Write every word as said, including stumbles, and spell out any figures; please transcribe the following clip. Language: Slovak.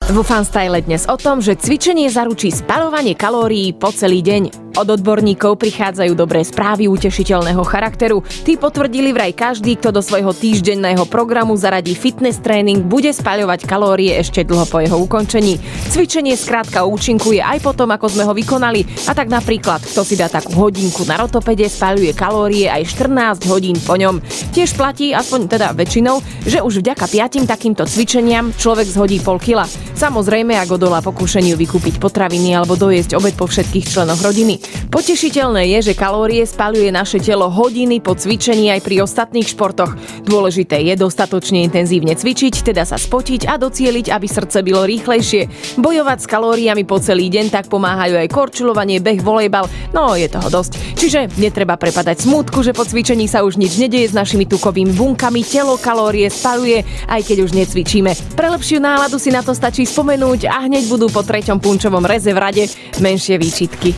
Vo Fanstyle dnes o tom, že cvičenie zaručí spaľovanie kalórií po celý deň. Od odborníkov prichádzajú dobré správy utešiteľného charakteru. Tí potvrdili vraj každý, kto do svojho týždenného programu zaradí fitness tréning, bude spaľovať kalórie ešte dlho po jeho ukončení. Cvičenie skrátka účinkuje aj po tom, ako sme ho vykonali. A tak napríklad, kto si dá takú hodinku na rotopede, spaľuje kalórie aj štrnásť hodín po ňom. Tiež platí, aspoň teda väčšinou, že už vďaka piatim takýmto cvičeniam človek zhodí pol kila. Samozrejme, ak odolá pokúšaniu vykúpiť potraviny alebo dojesť obed po všetkých členoch rodiny. Potešiteľné je, že kalórie spaľuje naše telo hodiny po cvičení aj pri ostatných športoch. Dôležité je dostatočne intenzívne cvičiť, teda sa spotiť a docieliť, aby srdce bylo rýchlejšie. Bojovať s kalóriami po celý deň tak pomáhajú aj korčuľovanie, beh, volejbal, no je toho dosť. Čiže netreba prepadať smútku, že po cvičení sa už nič nedeje s našimi tukovými bunkami, telo kalórie spaľuje, aj keď už necvičíme. Pre lepšiu náladu si na to stačí spomenúť a hneď budú po treťom punčovom reze v rade menšie výčitky.